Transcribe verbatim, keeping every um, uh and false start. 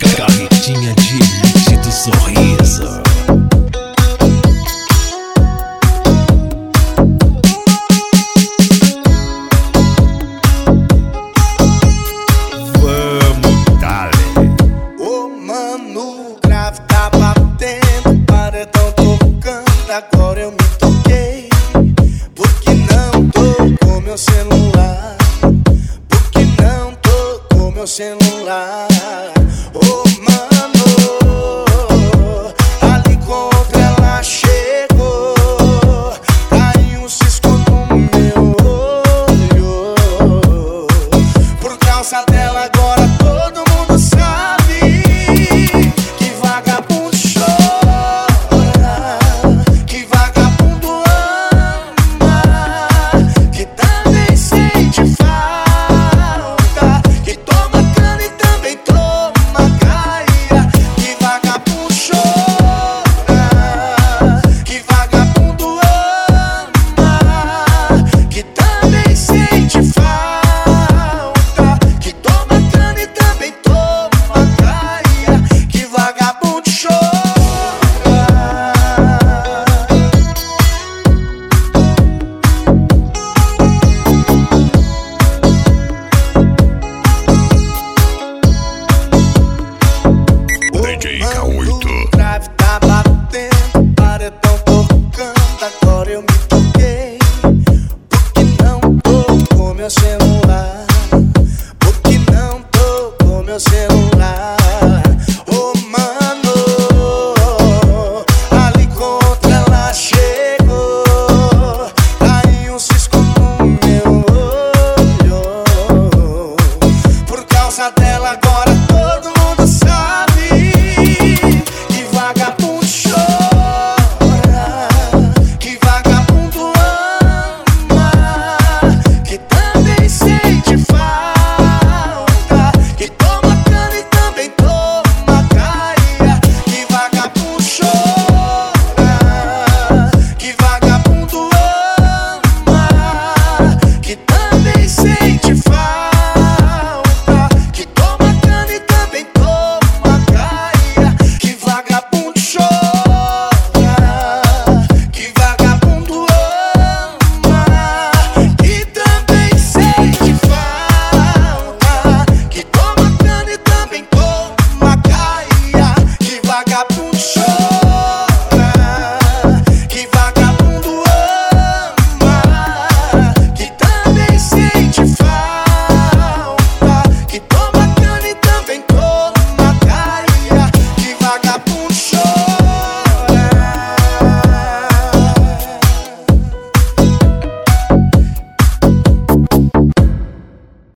Carretinha de elite do sorriso. Vamos, dale. Ô mano, o grave tá batendo, paredão tocando, agora eu me toquei. Porque não tocou meu celular? Porque não tocou meu celular? Ô mano, ali quando ela chegou, caiu um cisco no meu olho. Por causa dela agora todo mundo sabe que vagabundo chora, que vagabundo ama, que também sente falta, que toma cana e também toma caia. Que vagabundo chora, que vagabundo ama, que também sente falta, que toma cana e também toma caia. Que vagabundo chora. D J K oito. O grave tá batendo, paredão tocando, agora eu me toquei. Porque não tocou meu celular? Porque não tocou meu celular?